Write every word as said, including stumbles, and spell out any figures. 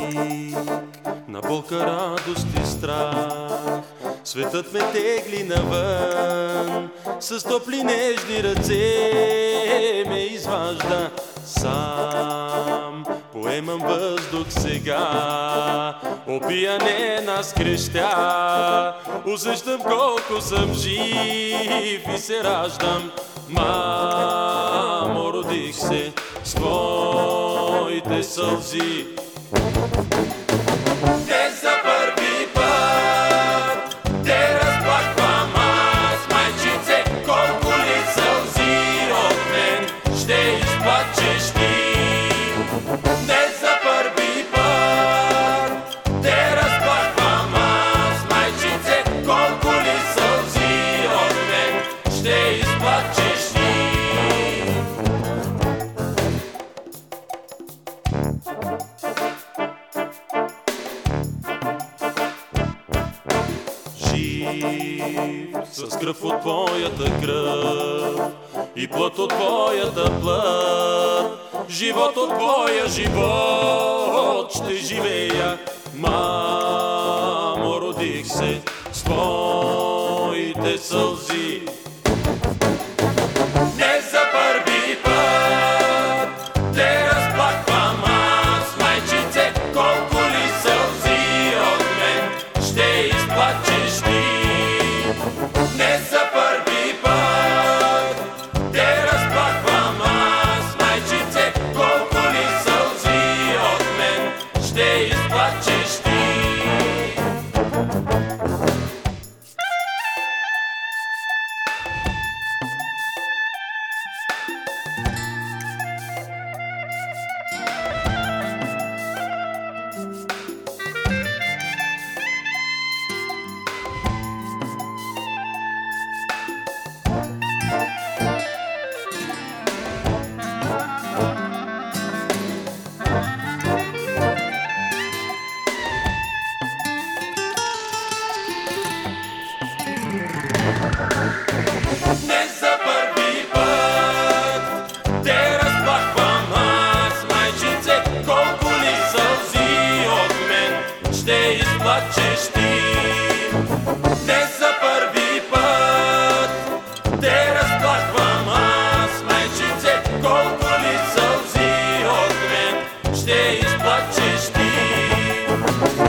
на болка, радост и страх. Светът ме тегли навън, с топли нежни ръце ме изважда сам. Поемам въздух сега, опиянена с крещя. Усещам колко съм жив и се раждам. Мамо, родих се с твоите сълзи. Не за първи път те разплаквам аз, майчице, колко ли сълзи от мен ще изплачеш ти. Не за първи път те разплаквам аз, майчице, колко ли сълзи от мен ще изплачеш ти. Жив с кръв от твоята кръв и плът от твоята плът, живот от твоя живот ще живея. Мамо, родих се с твоите сълзи. Не за първи път те разплаквам аз, майчице, колко ли сълзи от мен ще изплачеш ти. Не за първи път те разплаквам аз, майчице, колко ли сълзи от мен ще изплачеш ти. Не за първи път те разплаквам аз, майчице, колко ли сълзи от мен ще изплачеш ти. Не за първи път те разплаквам аз, майчице, колко ли сълзи от мен ще изплачеш ти.